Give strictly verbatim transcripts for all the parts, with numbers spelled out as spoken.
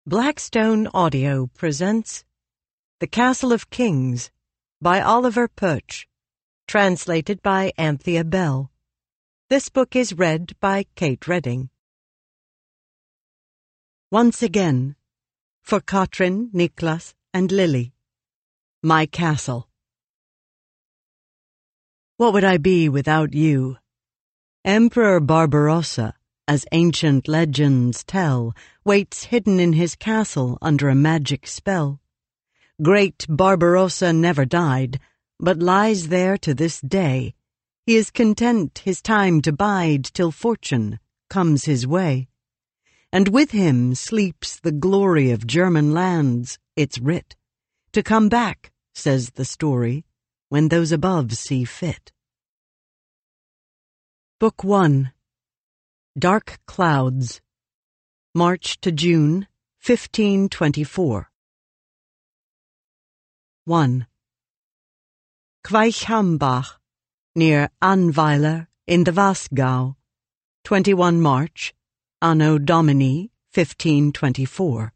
Blackstone Audio presents The Castle of Kings by Oliver Perch, translated by Anthea Bell. This book is read by Kate Redding. Once again, for Katrin, Niklas, and Lily, My Castle. What would I be without you? Emperor Barbarossa, as ancient legends tell, waits hidden in his castle under a magic spell. Great Barbarossa never died, but lies there to this day. He is content his time to bide till fortune comes his way. And with him sleeps the glory of German lands, it's writ. To come back, says the story, when those above see fit. Book One. Dark Clouds. March to June, fifteen twenty-four. One. Queichhambach, near Annweiler in the Wasgau, twenty-first March, Anno Domini, fifteen twenty-four.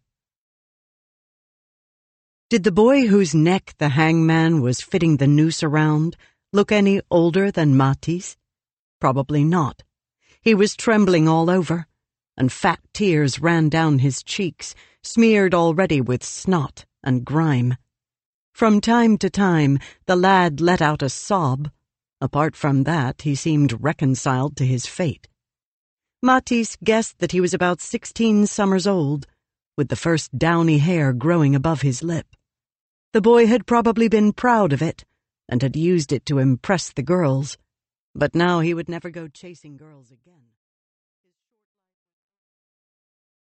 Did the boy whose neck the hangman was fitting the noose around look any older than Matthijs? Probably not. He was trembling all over, and fat tears ran down his cheeks, smeared already with snot and grime. From time to time, the lad let out a sob. Apart from that, he seemed reconciled to his fate. Matthijs guessed that he was about sixteen summers old, with the first downy hair growing above his lip. The boy had probably been proud of it, and had used it to impress the girls. But now he would never go chasing girls again.